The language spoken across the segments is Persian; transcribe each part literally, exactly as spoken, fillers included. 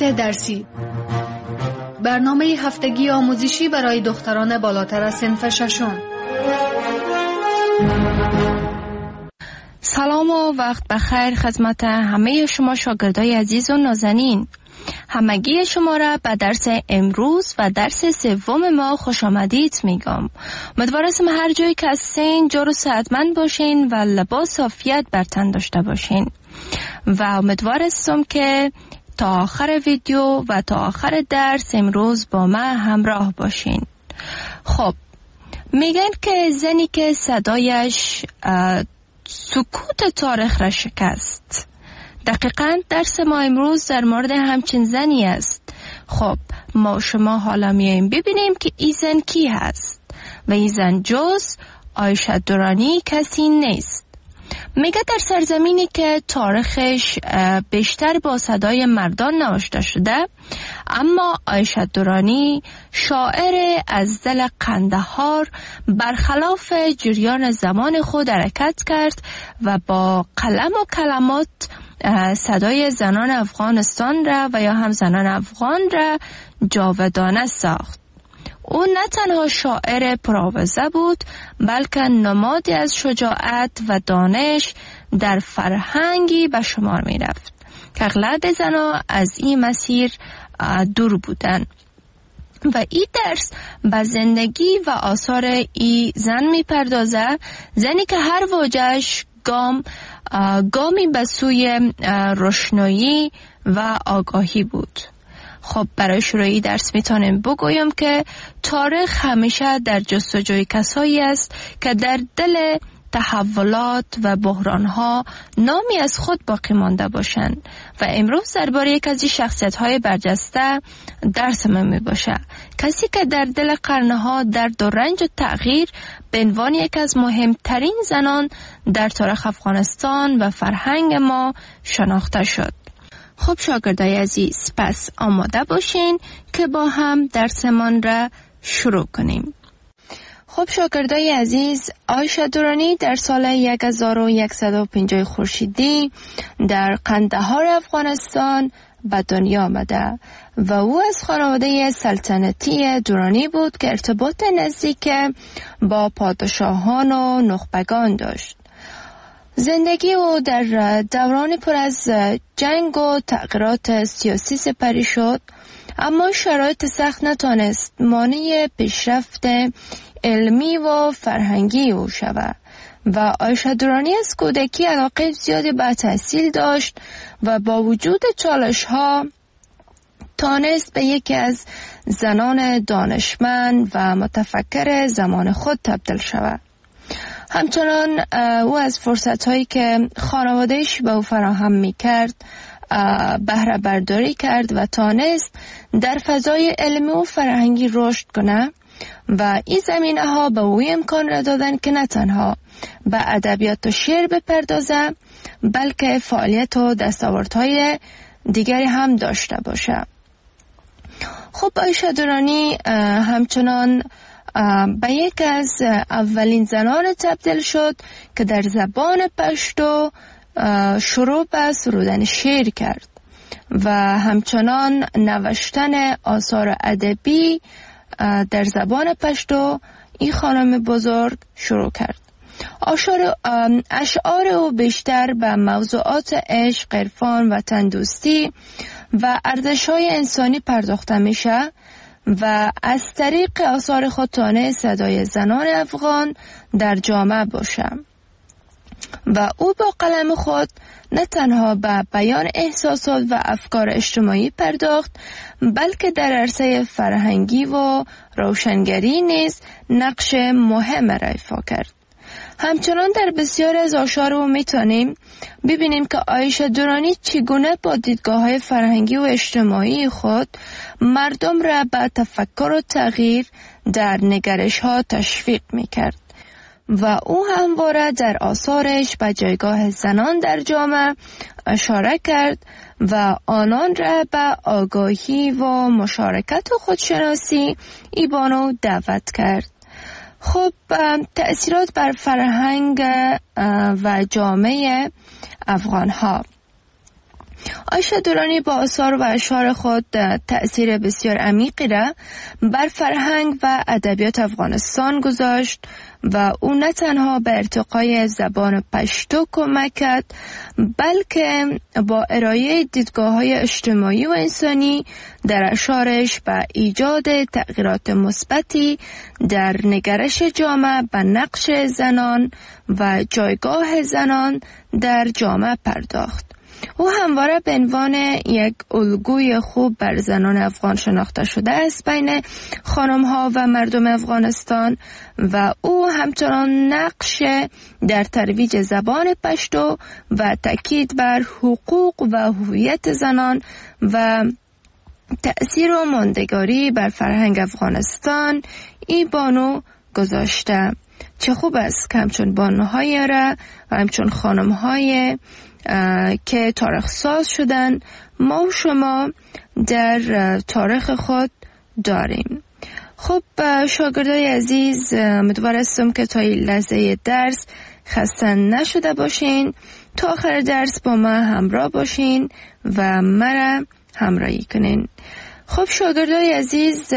برنامه درسی، برنامه هفتگی آموزشی برای دختران بالاتر از صنف ششم. سلام و وقت بخیر خدمت همه شما شاگردای عزیز و نازنین. همگی شما را به درس امروز و درس سوم ما خوش آمدید میگم. امیدوارم هر جایی که هستین جور و صحتمند باشین و لباس عافیت بر تن داشته باشین و امیدوارم که تا آخر ویدیو و تا آخر درس امروز با من همراه باشین. خب میگن که زنی که صدایش سکوت تاریخ را شکست. دقیقاً درس ما امروز در مورد همچین زنی است. خب ما شما حالا میاییم ببینیم که این زن کی هست و این زن جز عایشه درانی کسی نیست. میگه در سرزمینی که تاریخش بیشتر با صدای مردان نوشته شده، اما عایشه درانی شاعر از دل قندهار برخلاف جریان زمان خود حرکت کرد و با قلم و کلمات صدای زنان افغانستان را و یا هم زنان افغان را جاودانه ساخت. او نه تنها شاعر پرآوازه بود، بلکه نمادی از شجاعت و دانش در فرهنگی به شمار می رفت که اغلب زنان از این مسیر دور بودند. و این درس به زندگی و آثار این زن می پردازه، زنی که هر واژه‌اش گام گامی به سوی روشنایی و آگاهی بود. خب برای شروع درس میتونم بگویم که تاریخ همیشه در جستجوی کسایی است که در دل تحولات و بحرانها نامی از خود باقی مانده باشند و امروز درباره یک از این شخصیت‌های برجسته درس من میباشه. کسی که در دل قرنها درد و رنج و تغییر به عنوان یک از مهمترین زنان در تاریخ افغانستان و فرهنگ ما شناخته شد. خب شاگردای عزیز، پس آماده باشین که با هم درسمان را شروع کنیم. خب شاگردای عزیز، عایشه درانی در سال هزار و صد و پنجاه خورشیدی در قندهار افغانستان به دنیا آمده و او از خانواده سلطنتی درانی بود که ارتباط نزدیک با پادشاهان و نخبگان داشت. زندگی او در دوران پر از جنگ و تغییرات سیاسی سپری شد، اما شرایط سخت نتانست مانع پیشرفت علمی و فرهنگی او شود و عایشه درانی از کودکی علاقه زیادی به تحصیل داشت و با وجود چالش ها تانست به یکی از زنان دانشمند و متفکر زمان خود تبدیل شود. همچنان او از فرصت هایی که خانوادهش به او فراهم می کرد بهره برداری کرد و تانست در فضای علمی و فرهنگی رشد کنه و این زمینه ها به او امکان را دادن که نه تنها به ادبیات و شعر بپردازه، بلکه فعالیت و دستاوردهای دیگری هم داشته باشه. خب عایشه درانی همچنان به یک از اولین زنان تبدیل شد که در زبان پشتو شروع به سرودن شعر کرد و همچنان نوشتن آثار ادبی در زبان پشتو این خانم بزرگ شروع کرد. اشعار او بیشتر به موضوعات عشق، عرفان و تندوستی و ارزش‌های انسانی پرداخته میشه و از طریق آثار خود تانه صدای زنان افغان در جامعه باشه و او با قلم خود نه تنها به بیان احساسات و افکار اجتماعی پرداخت، بلکه در عرصه فرهنگی و روشنگری نیز نقش مهم را ایفا کرد. همچنان در بسیار از آثار او میتونیم ببینیم که عایشه درانی چگونه با دیدگاه‌های فرهنگی و اجتماعی خود مردم را به تفکر و تغییر در نگرش‌ها تشویق میکرد و او همواره در آثارش به جایگاه زنان در جامعه اشاره کرد و آنان را به آگاهی و مشارکت و خودشناسی ایبانو دعوت کرد. خب تأثیرات بر فرهنگ و جامعه افغان ها. عایشه درانی با آثار و اشعار خود تأثیر بسیار عمیقی را بر فرهنگ و ادبیات افغانستان گذاشت و او نه تنها به ارتقای زبان پشتو کمک کرد، بلکه با ارائه دیدگاه‌های اجتماعی و انسانی در اشعارش به ایجاد تغییرات مثبتی در نگرش جامعه به نقش زنان و جایگاه زنان در جامعه پرداخت. او همواره به عنوان یک الگوی خوب بر زنان افغان شناخته شده است بین خانم‌ها و مردم افغانستان و او همچنان نقش در ترویج زبان پشتو و تاکید بر حقوق و هویت زنان و تأثیر و ماندگاری بر فرهنگ افغانستان ای بانو گذاشته. چه خوب است که همچون بانوهای را و همچون خانم‌های که تاریخ ساز شدن ما و شما در تاریخ خود داریم. خب شاگردای عزیز، امیدوار هستم که تا این لحظه درس خسته نشده باشین، تا آخر درس با ما همراه باشین و مرا همراهی کنین. خب شاگردای عزیز،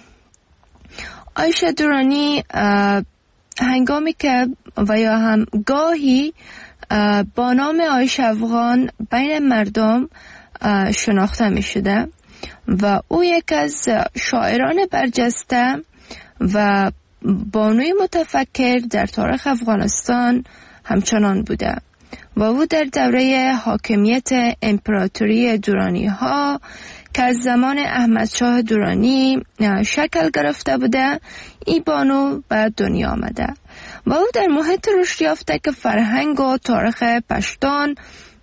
عایشه درانی هنگامی که و یا هم گاهی با نام عایشه افغان بین مردم شناخته می شده و او یک از شاعران برجسته و بانوی متفکر در تاریخ افغانستان همچنان بوده و او در دوره حاکمیت امپراتوری درانی ها که از زمان احمد شاه درانی شکل گرفته بوده این بانو به دنیا آمده و او در محیط رشد یافته که فرهنگ و تاریخ پشتون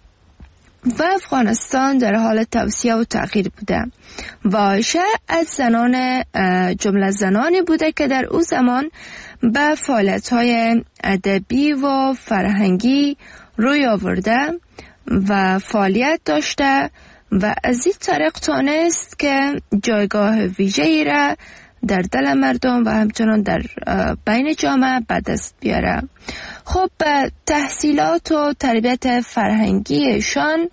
و افغانستان در حال توسعه و تغییر بوده و عایشه از زنان جمله زنانی بوده که در او زمان به فعالیت‌های ادبی و فرهنگی روی آورده و فعالیت داشته و از این طریق تانست که جایگاه ویژه‌ای را در دل مردم و همچنان در بین جامعه به دست بیاره. خب تحصیلات و تربیت فرهنگیشان،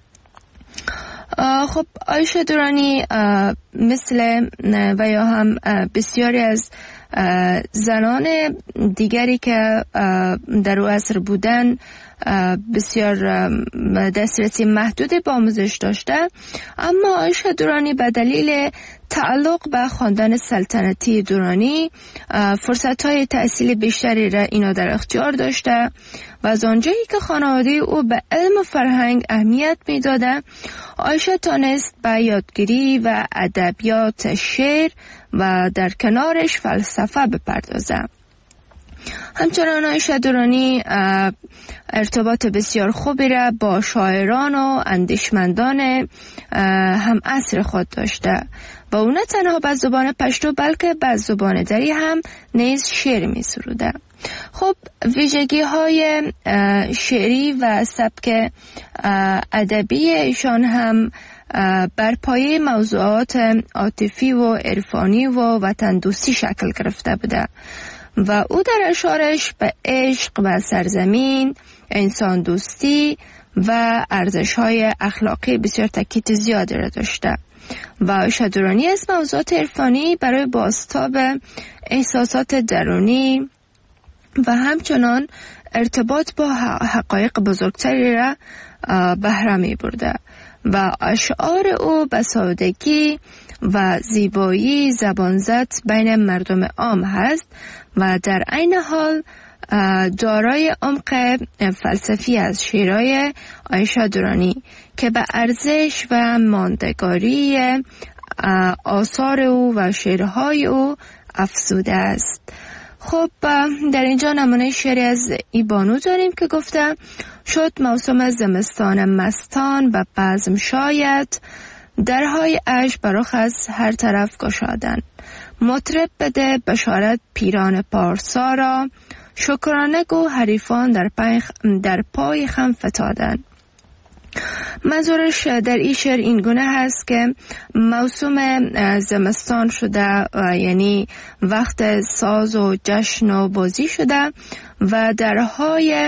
خب عایشه درانی مثل و یا هم بسیاری از زنان دیگری که در او عصر بودن بسیار دسترسی محدودی به آموزش داشته، اما عایشه درانی به دلیل تعلق به خاندان سلطنتی درانی فرصت‌های تحصیل بیشتری را اینا در اختیار داشته و از آنجایی که خانواده او به علم و فرهنگ اهمیت می‌داده، عایشه تانست به یادگیری و ادبیات شعر و در کنارش فلسفه بپردازه. همچنان عایشه درانی ارتباط بسیار خوبی را با شاعران و اندیشمندان هم عصر خود داشته و او نه تنها به زبان پشتو بلکه به زبان دری هم نیز شعر می سروده. خب ویژگی های شعری و سبک ادبی ایشان هم بر پایه موضوعات عاطفی و عرفانی و وطن دوستی شکل گرفته بوده و او در اشعارش به عشق و سرزمین، انسان دوستی و ارزش‌های اخلاقی بسیار تاکید زیادی را داشته و عایشه درانی از موضوعات عرفانی برای بازتاب احساسات درونی و همچنان ارتباط با حقایق بزرگتری را بهره می برده و اشعار او به سادگی و زیبایی زبانزد بین مردم عام هست و در عین حال دارای عمق فلسفی از شعرهای عایشه درانی که به ارزش و ماندگاری آثار او و شعرهای او افزوده است. خب در اینجا نمونه شعری از ای بانو داریم که گفته: شد موسم زمستان مستان و بزم شاید، درهای عشق برخ از هر طرف گشادن. مطرب بده بشارت پیران پارسا را، شکرانه گو حریفان در پای, در پای خم فتادن. منظورش در این شعر این گونه هست که موسم زمستان شده، یعنی وقت ساز و جشن و بازی شده و درهای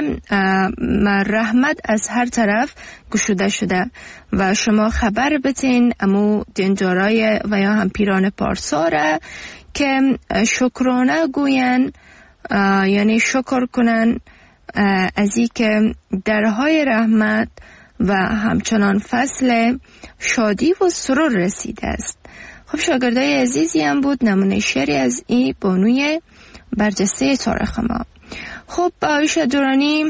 رحمت از هر طرف گشوده شده و شما خبر بتین امو دنجارای و یا هم پیران پارساره که شکرانه گوین، یعنی شکر کنن از این که درهای رحمت و همچنان فصل شادی و سرور رسیده است. خب شاگردای عزیزی هم بود نمونه شعری از این بانوی برجسته تاریخ ما. خب عایشه درانی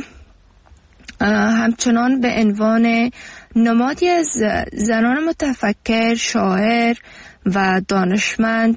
همچنان به عنوان نمادی از زنان متفکر، شاعر و دانشمند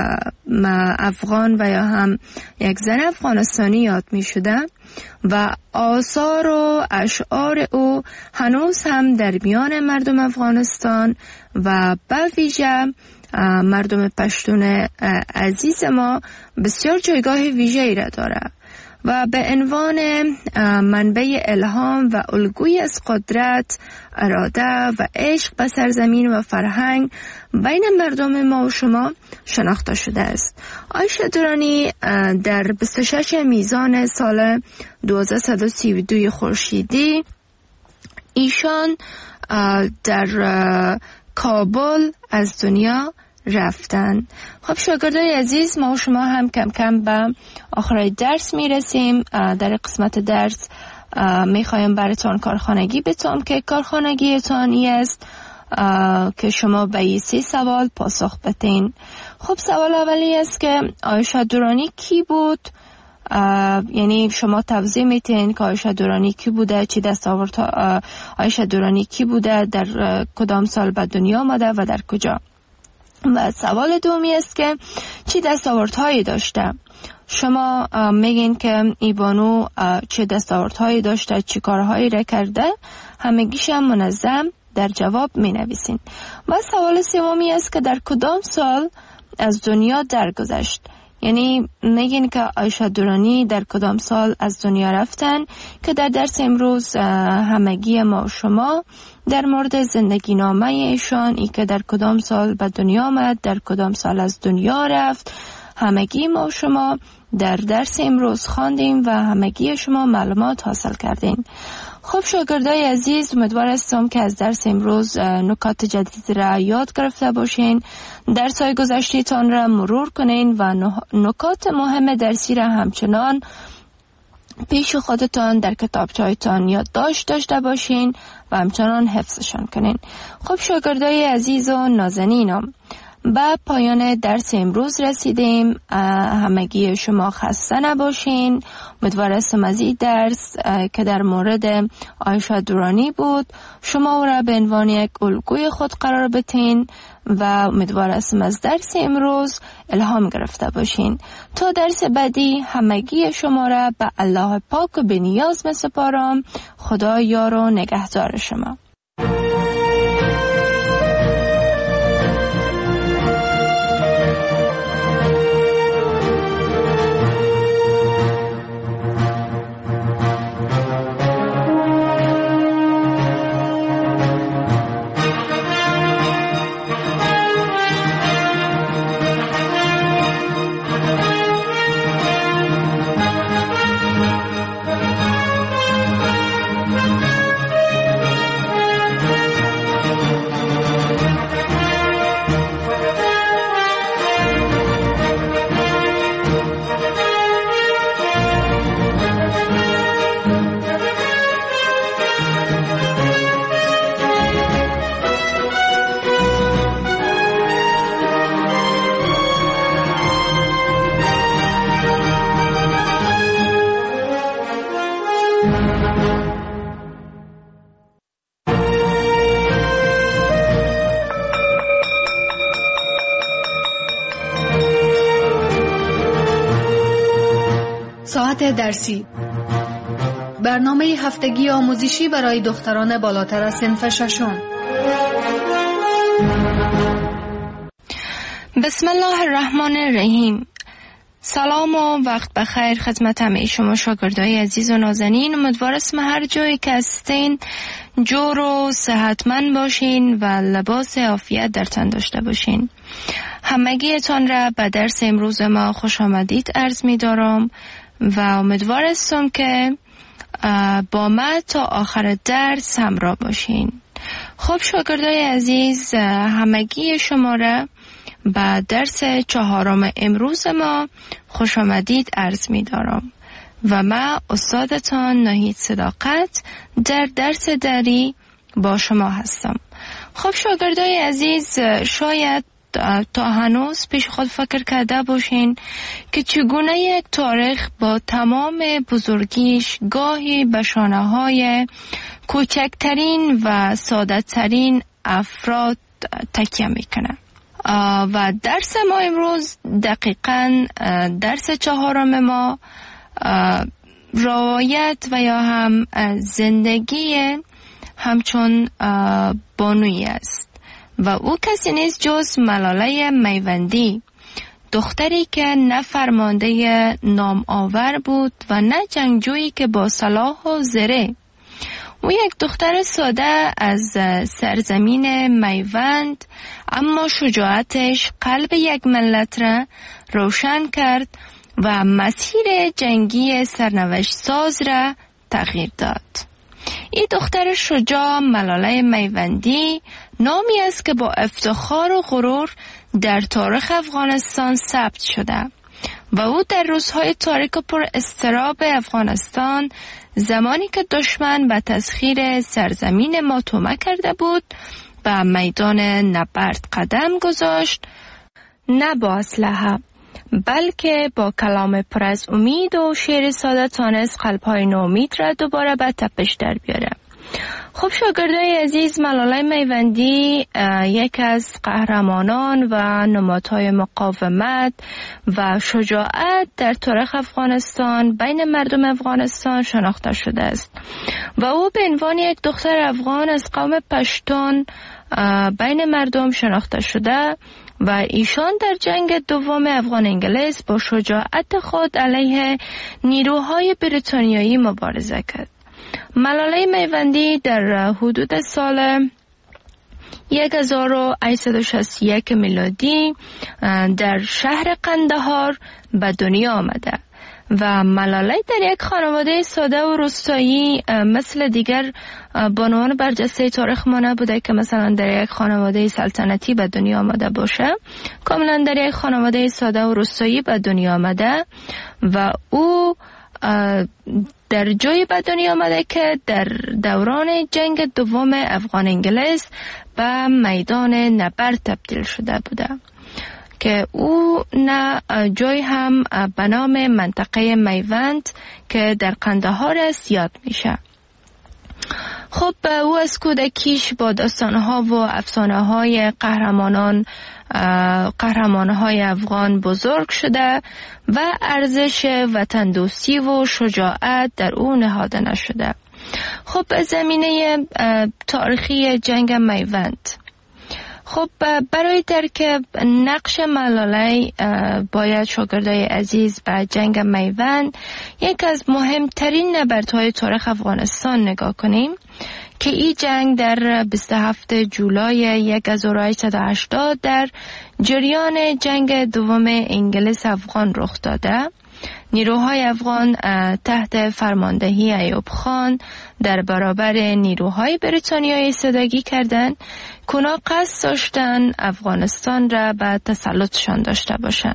افغان و یا هم یک زن افغانستانی یاد می شده و آثار و اشعار او هنوز هم در میان مردم افغانستان و به ویژه مردم پشتون عزیز ما بسیار جایگاه ویژه‌ای را داره و به عنوان منبع الهام و الگویی از قدرت، اراده و عشق به سرزمین و فرهنگ بین مردم ما و شما شناخته شده است. عایشه درانی در بیست و ششم میزان سال دو هزار و سی و دو خورشیدی ایشان در کابل از دنیا رفتن. خب شاگردای عزیز، ما و شما هم کم کم به آخرای درس میرسیم. در قسمت درس میخوایم براتون کارخانگی بتونم که کارخانگیتان ای است که شما به این سه سوال پاسخ بدین. خب سوال اولی است که عایشه درانی کی بود؟ یعنی شما توضیح میتین که عایشه درانی کی بوده، چی دستاورد عایشه درانی کی بوده، در کدام سال به دنیا آمده و در کجا. و سوال دومی است که چی دستاوردهایی داشته؟ شما میگین که ای بانو چه دستاوردهایی داشته، چی کارهایی را کرده، همگیش هم منظم در جواب می نویسین. و سوال سومی است که در کدام سال از دنیا درگذشت؟ یعنی میگین که عایشه درانی در کدام سال از دنیا رفتن که در درس امروز همگی ما و شما در مورد زندگی نامه ایشان، ای که در کدام سال به دنیا آمد، در کدام سال از دنیا رفت، همگی ما و شما در درس امروز خواندیم و همگی شما معلومات حاصل کردین. خب شاگردای عزیز، امیدوار هستم که از درس امروز نکات جدید را یاد گرفته باشین، درس‌های گذشته‌تان را مرور کنین و نکات مهم درسی را همچنان پیش خودتان در کتابچه‌تان یادداشت داشته باشین و همچنان حفظشان کنین. خب شاگردای عزیز و نازنینم، به پایان درس امروز رسیدیم. همگی شما خسته نباشین. امیدوار هستم از این درس که در مورد عایشه درانی بود شما او را به عنوان یک الگوی خود قرار بدین و امیدوار هستم از درس امروز الهام گرفته باشین. تا درس بعدی همگی شما را به الله پاک و به نیاز می‌سپارم. خدا یار و نگهدار شما. ساعت درسی، برنامه هفتگی آموزشی برای دختران بالاتر از صنف ششم. بسم الله الرحمن الرحیم. سلام و وقت بخیر خدمت همه شما شاگردای عزیز و نازنین. امیدوار اسم هر جایی که هستین جور و صحتمند باشین و لباس عافیت در تن داشته باشین. همگیتان را به درس امروز ما خوش آمدید عرض می دارم و امیدوار هستم که با ما تا آخر درس همراه باشین. خب شاگردای عزیز، همگی شما را به درس چهارم امروز ما خوش آمدید عرض می دارم و من استادتان ناهید صداقت در درس دری با شما هستم. خب شاگردای عزیز، شاید تا هنوز پیش خود فکر کرده باشین که چگونه یک تاریخ با تمام بزرگیش گاهی به شانه های کوچکترین و ساده ترین افراد تکیه میکنه. و درس ما امروز دقیقاً درس چهارم ما روایت و یا هم زندگی همچون بانویی است و او کسی نیست جز ملاله میوندی، دختری که نه فرمانده نام آور بود و نه جنگجویی که با سلاح و زره. او یک دختر ساده از سرزمین میوند، اما شجاعتش قلب یک ملت را روشن کرد و مسیر جنگی سرنوشت ساز را تغییر داد. این دختر شجاع ملاله میوندی نامی است که با افتخار و غرور در تاریخ افغانستان ثبت شده و او در روزهای تاریک و پر اضطراب افغانستان، زمانی که دشمن به تسخیر سرزمین ما تومه کرده بود، به میدان نبرد قدم گذاشت، نه با اسلحه بلکه با کلام پر از امید و شعر ساده تانست قلب‌های ناامید را دوباره به تپش در بیاره. خب شاگردای عزیز، ملاله میوندی یک از قهرمانان و نمادهای مقاومت و شجاعت در تاریخ افغانستان بین مردم افغانستان شناخته شده است و او به عنوان یک دختر افغان از قوم پشتون بین مردم شناخته شده و ایشان در جنگ دوم افغان انگلیس با شجاعت خود علیه نیروهای بریتانیایی مبارزه کرد. ملاله میوندی در حدود سال هزار و هشتصد و شصت و یک میلادی در شهر قندهار به دنیا آمده و ملاله در یک خانواده ساده و روستایی مثل دیگر بانوان برجسته تاریخ ما نبوده که مثلا در یک خانواده سلطنتی به دنیا آمده باشه. کاملا در یک خانواده ساده و روستایی به دنیا آمده و او در جایی به دنیا آمده که در دوران جنگ دوم افغان انگلیس به میدان نبرد تبدیل شده بوده که او نه جای هم به نام منطقه میوند که در قندهار است یاد میشه. خب او از کودکیش با داستانها و افسانه های قهرمانان قهرمانهای افغان بزرگ شده و ارزش وطن دوستی و شجاعت در او نهاده نشده. خب زمینه تاریخی جنگ میوند. خب برای درک نقش ملاله باید شاگردای عزیز به جنگ میوند، یک از مهمترین نبردهای تاریخ افغانستان نگاه کنیم که این جنگ در بیست و هفتم جولای هزار و هشتصد و هشتاد در جریان جنگ دوم انگلیس افغان رخ داده. نیروهای افغان تحت فرماندهی ایوب خان در برابر نیروهای بریتانیایی ایستادگی کردند که اونا قصد داشتن افغانستان را به تسلطشان داشته باشند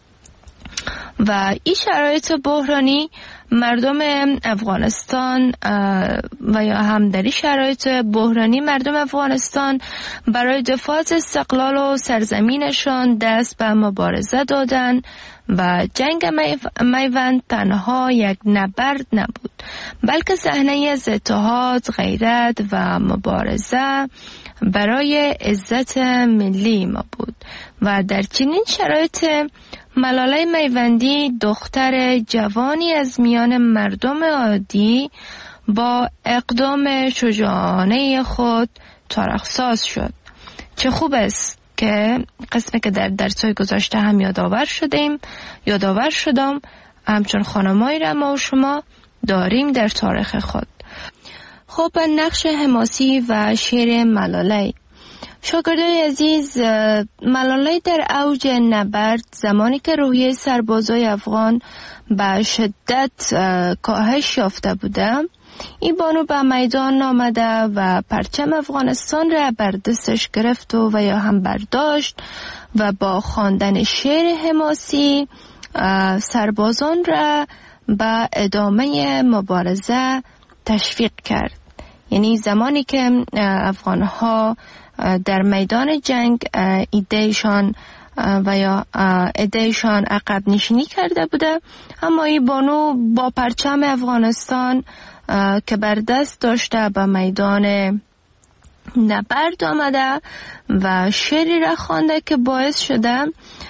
و این شرایط بحرانی مردم افغانستان و یا هم در این شرایط بحرانی مردم افغانستان برای دفاع از استقلال و سرزمینشان دست به مبارزه دادند و جنگ میوند تنها یک نبرد نبود بلکه صحنه از اتحاد، غیرت و مبارزه برای عزت ملی ما بود و در چنین شرایط ملاله میوندی دختر جوانی از میان مردم عادی با اقدام شجاعانه خود تاریخ‌ساز شد. چه خوب است که قسمی که در درس‌های گذشته هم یادآور شدیم یادآور شدم همچون خانمایی را ما و شما داریم در تاریخ خود. خب نقش حماسی و شعر ملاله. شاگردای عزیز، ملاله در اوج نبرد زمانی که روحیه سربازای افغان به شدت کاهش یافته بوده، این بانو به میدان آمده و پرچم افغانستان را بر دستش گرفت و, و یا هم برداشت و با خواندن شعر حماسی سربازان را به ادامه مبارزه تشویق کرد. یعنی زمانی که افغانها در میدان جنگ ایدهشان و یا ایدهشان عقب نشینی کرده بوده، اما این بانو با پرچم افغانستان که بر دست داشته به میدان نبرد آمده و شعری را خوانده که باعث شده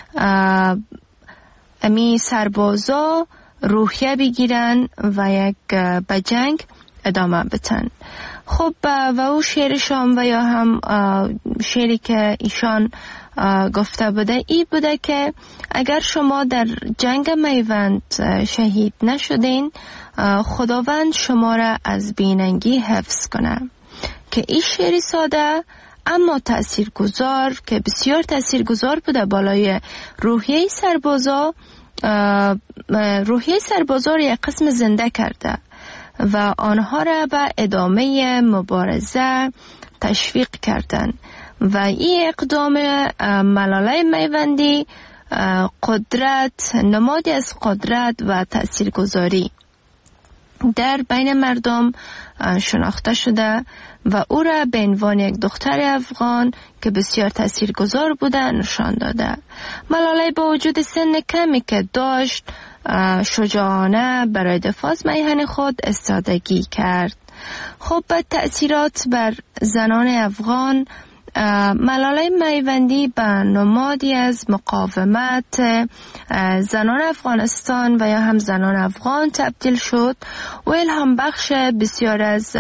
امی سربازا روحیه بگیرن و یک به جنگ ادامه بتن. خب و او شعرشان و یا هم شعری که ایشان گفته بوده ای بوده که اگر شما در جنگ میوند شهید نشدین، خداوند شما را از بیننگی حفظ کنه. که این شعری ساده اما تاثیرگذار که بسیار تاثیرگذار بوده بالای روحیه سربازا، روحیه سربازا را یک قسم زنده کرده و آنها را به ادامه مبارزه تشویق کردند و این اقدام ملاله میوندی قدرت، نمادی از قدرت و تاثیرگذاری در بین مردم شناخته شده و او را به عنوان یک دختر افغان که بسیار تاثیرگذار بوده نشان داده. ملاله با وجود سن کمی که داشت، شجاعانه برای دفاع از میهن خود استادگی کرد. خب به تأثیرات بر زنان افغان، ملاله میوندی به نمادی از مقاومت زنان افغانستان و یا هم زنان افغان تبدیل شد و الهام بخش بسیار از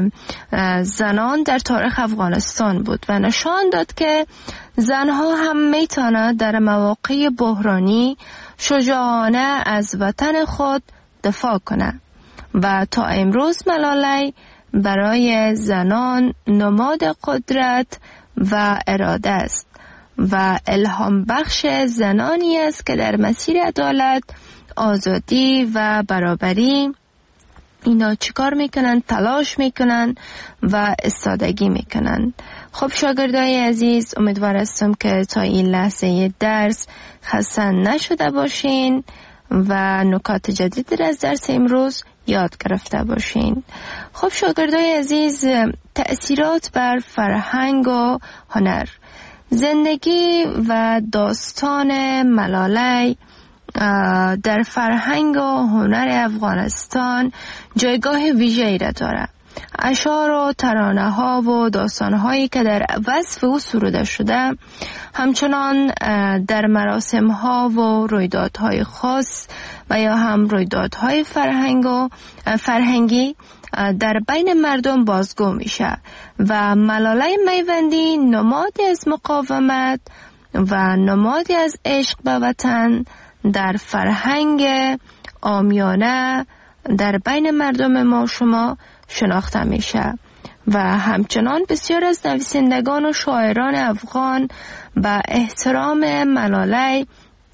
زنان در تاریخ افغانستان بود و نشان داد که زنها هم میتونه در مواقع بحرانی شجاعانه از وطن خود دفاع کنه و تا امروز ملاله برای زنان نماد قدرت و اراده است و الهام بخش زنانی است که در مسیر عدالت، آزادی و برابری اینا چیکار میکنن؟ تلاش میکنن و استادگی میکنن. خب شاگردای عزیز، امیدوار هستم که تا این لحظه درس خسته نشده باشین و نکات جدید از درس امروز یاد گرفته باشین. خب شاگردای عزیز، تأثیرات بر فرهنگ و هنر. زندگی و داستان ملاله در فرهنگ و هنر افغانستان جایگاه ویژه‌ای را دارد. اشعار و ترانه ها و داستان هایی که در وصف او سروده شده همچنان در مراسم ها و رویدادهای خاص و یا هم رویدادهای فرهنگ و فرهنگی در بین مردم بازگو میشه و ملاله میوندی نمادی از مقاومت و نمادی از عشق به وطن در فرهنگ عامیانه در بین مردم ما شما شناخته میشه و همچنان بسیار از نویسندگان و شاعران افغان به احترام ملاله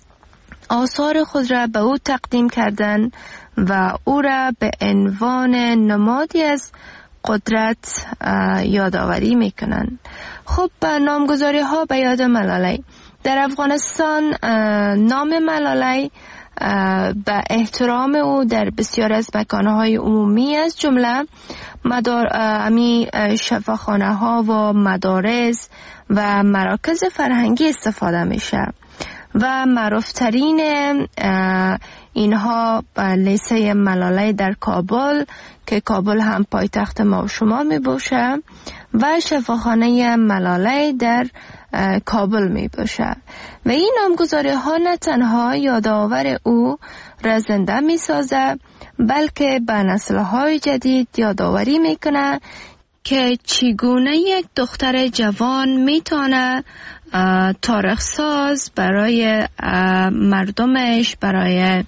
آثار خود را به او تقدیم کردند و او را به عنوان نمادی از قدرت یادآوری میکنند. خب نامگذاری ها به یاد ملاله. در افغانستان نام ملاله به احترام او در بسیار از مکانهای عمومی از جمله مدار امی شفاخانه ها و مدارس و مراکز فرهنگی استفاده میشه و معروفترین اینها لیسه ملاله در کابل که کابل هم پایتخت ما و شما می باشه و شفاخانه ملاله در کابل می باشه و این نامگذاری ها نه تنها یادآور او را زنده می سازه بلکه به نسل های جدید یادآوری می کنه که چگونه یک دختر جوان می تونه تاریخ ساز برای مردمش، برای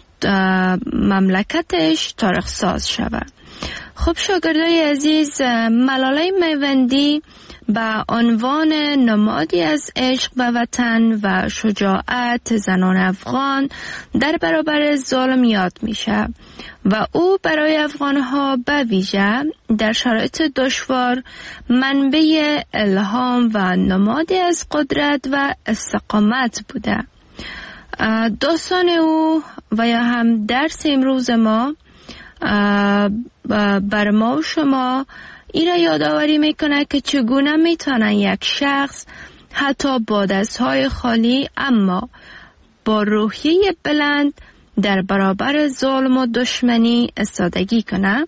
مملکتش تاریخ ساز شود. خب شاگردای عزیز، ملاله میوندی با عنوان نمادی از عشق به وطن و شجاعت زنان افغان در برابر ظلم یاد میشه و او برای افغانها به ویژه در شرایط دشوار منبع الهام و نمادی از قدرت و استقامت بوده. داستان او و یا هم درس امروز ما بر ما و شما این را یادآوری میکنه که چگونه میتونه یک شخص حتی با دستهای خالی اما با روحیه بلند در برابر ظلم و دشمنی ایستادگی کنه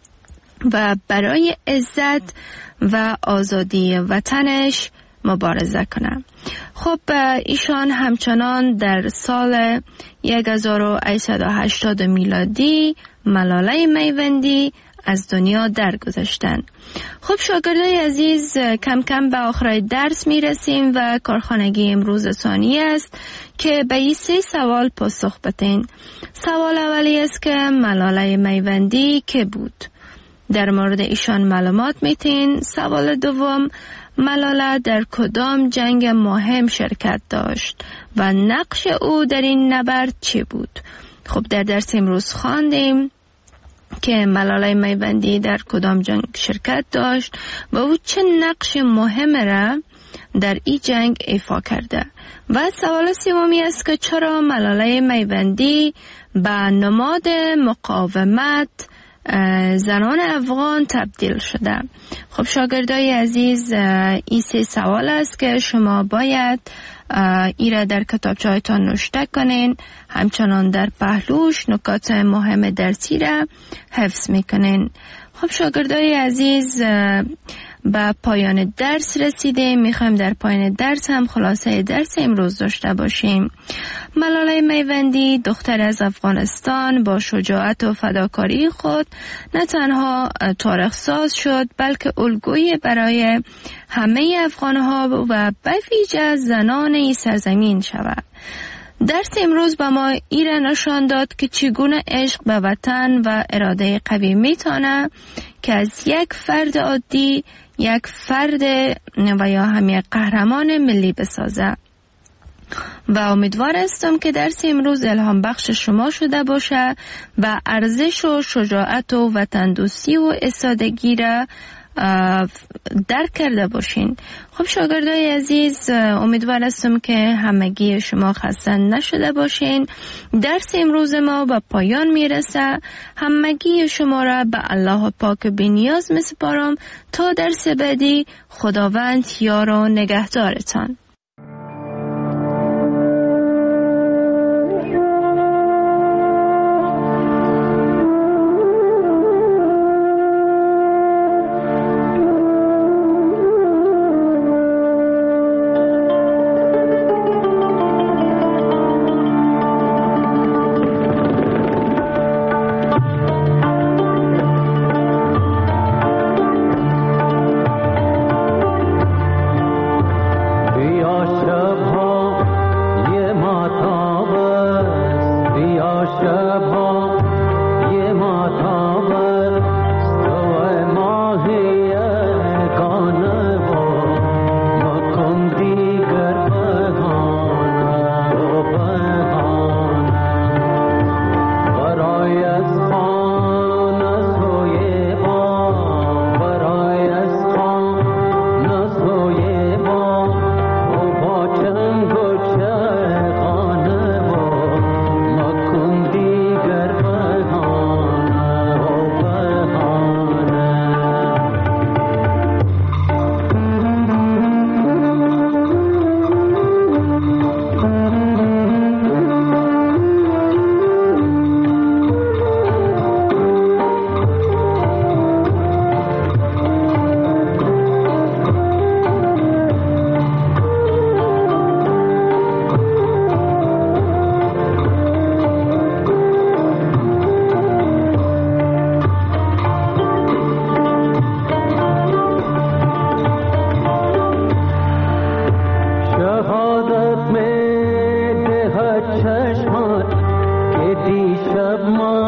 و برای عزت و آزادی وطنش مبارزه کنه. خب ایشان همچنان در سال هزار و هشتصد و هشتاد میلادی ملاله میوندی از دنیا درگذشتند. خب شاگردای عزیز، کم کم به آخر درس می رسیم و کارخانگی امروز ثانی است که به این سه سوال پاسخ بدین. سوال اولی است که ملاله میوندی که بود؟ در مورد ایشان معلومات میتین. سوال دوم، ملاله در کدام جنگ مهم شرکت داشت و نقش او در این نبرد چی بود؟ خب در درس امروز خواندیم که ملاله میوندی در کدام جنگ شرکت داشت و او چه نقش مهم را در این جنگ ایفا کرده. و سوال سومی است که چرا ملاله میوندی به نماد مقاومت زنان افغان تبدیل شده؟ خب شاگردای عزیز، این سه سوال است که شما باید ایره در کتابچه‌هایتان نوشته کنین، همچنان در پهلوش نکات مهم درسی را حفظ میکنین. خب شاگردای عزیز، به پایان درس رسیدیم. میخوایم در پایان درس هم خلاصه درس امروز داشته باشیم. ملاله میوندی دختر از افغانستان با شجاعت و فداکاری خود نه تنها تاریخ ساز شد بلکه الگویی برای همه افغانها و به ویژه زنان این سرزمین شود. درس امروز به ما ایره نشان داد که چگونه عشق به وطن و اراده قوی میتونه که از یک فرد عادی یک فرد و یا هم یک قهرمان ملی بسازه. و امیدوار هستم که درس امروز الهام بخش شما شده باشه و ارزش و شجاعت و وطن دوستی و ایستادگی را درک کرده باشین. خب شاگردای عزیز، امیدوار هستم که همگی شما خسته نشده باشین. درس امروز ما به پایان میرسه. همگی شما را به الله پاک بی‌نیاز میسپارم تا درس بعدی. خداوند یار و نگهدارتان. شب ما